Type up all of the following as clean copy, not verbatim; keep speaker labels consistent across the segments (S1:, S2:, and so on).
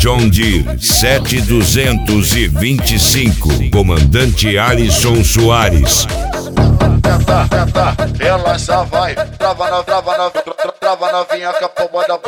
S1: John Deere 7225, comandante Alisson Soares.
S2: Ela já vai, trava novinha com a pomba da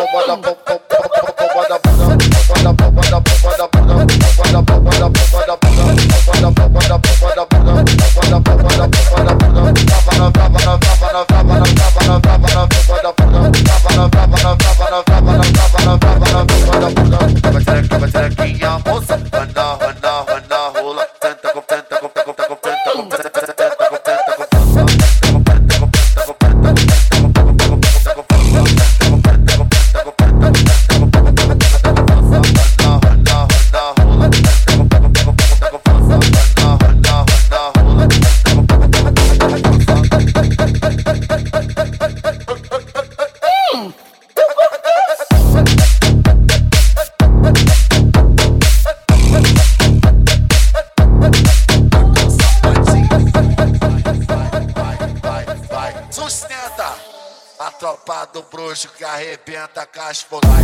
S2: a tropa do bruxo que arrebenta com as vai.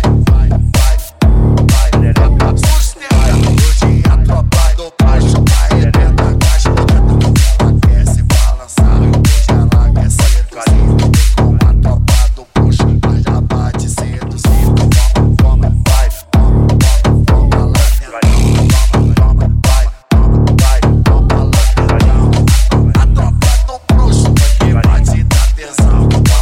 S2: Sustenta hoje a tropa do bruxo que arrebenta com as ela quer se balançar, hoje ela quer seduzir. Com a tropa do bruxo, mas já bate seduzindo. Toma, vai, toma lá dentro. Toma, vai, toma lá dentro. A tropa do bruxo que bate da tesão.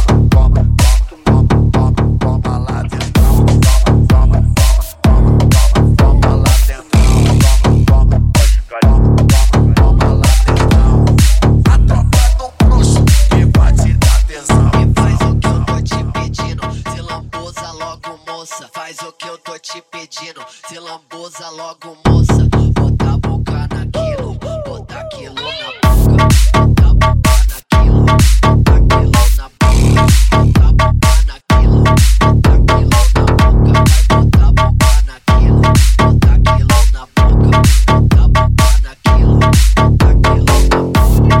S3: Faz o que eu tô te pedindo, se lambuza logo, moça. Bota a boca naquilo, bota aquilo na boca. Bota a boca naquilo, bota aquilo na boca. Bota a boca naquilo, bota aquilo na boca. Vai botar a boca naquilo, bota aquilo na boca. Bota a boca naquilo, bota aquilo na boca.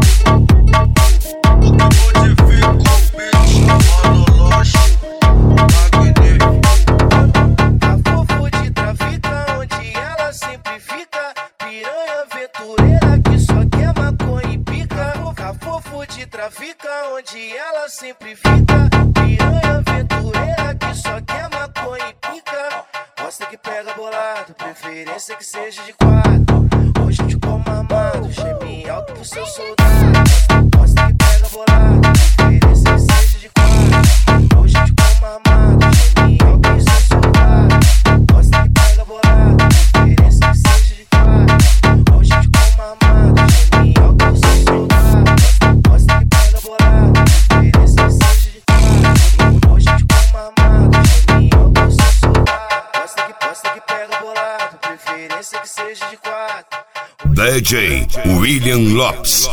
S4: Fica onde ela sempre fica, piranha aventureira que só quer maconha e pica. Gosta que pega bolado, preferência que seja de quatro. Hoje eu te como amado, geme alto pro seu soldado. Gosta que pega bolado, preferência que seja de quatro. Hoje eu te como amado, geme alto pro seu soldado. Gosta que pega bolado, preferência que seja de quatro. Hoje eu te como amado, geme alto pro seu soldado. Gosta que pega bolado, preferência que seja de quatro. Hoje eu te como amado, geme alto pro seu soldado. Gosta que pega bolado, preferência que seja de quatro.
S1: DJ William Lopes.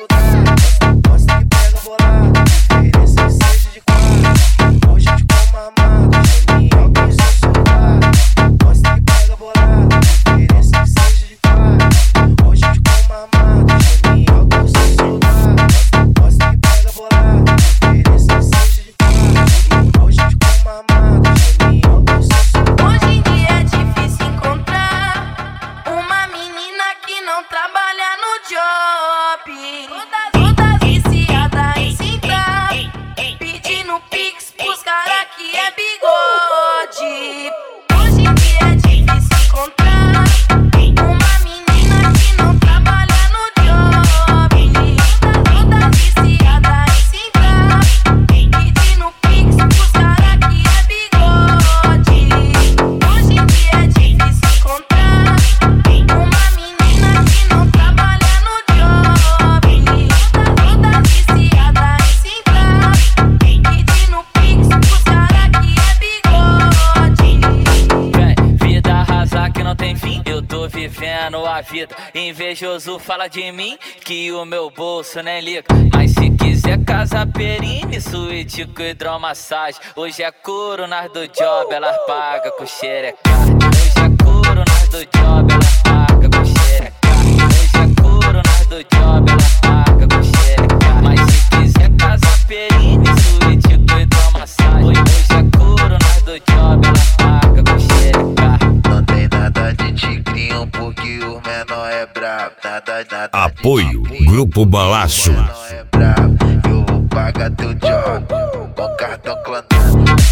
S4: Gosta que pega bolado, preferência que seja de quatro. Hoje eu te como amado, geme alto pro seu soldado. Gosta que pega bolado, preferência que seja de quatro. Hoje eu te como amado, geme alto pro seu soldado. Gosta que pega bolado, preferência que seja de quatro. Hoje eu te como amado, geme alto pro seu soldado.
S5: Hoje em dia é difícil encontrar uma menina que não trabalha no job. Toda viciada em sentar, pedindo pix pros cara que é bigode. Hoje em dia é difícil encontrar uma menina que não trabalha no job. Toda viciada em sentar, pedindo pix pros cara que é bigode. Hoje em dia é difícil encontrar uma menina que não trabalha no job. Toda viciada em sentar, pedindo pix pros cara que é bigode.
S6: Vida rasa que não tem fim, eu tô vivendo a vida. Invejoso fala de mim que o meu bolso nem liga. Mas se quiser casa perine, suíte com hidromassagem. Hoje é couro nas do job, elas pagam com xerecard. Hoje é couro nas do job, elas pagam com xerecard. Hoje é couro nas do job, elas pagam com xerecard. Mas se quiser casa perine, suíte com hidromassagem. Hoje é couro nas do job, elas pagam com xerecard.
S2: nada.
S1: Apoio Grupo Balaço.
S2: Não é brabo, eu vou pagar teu job com cartão clonado.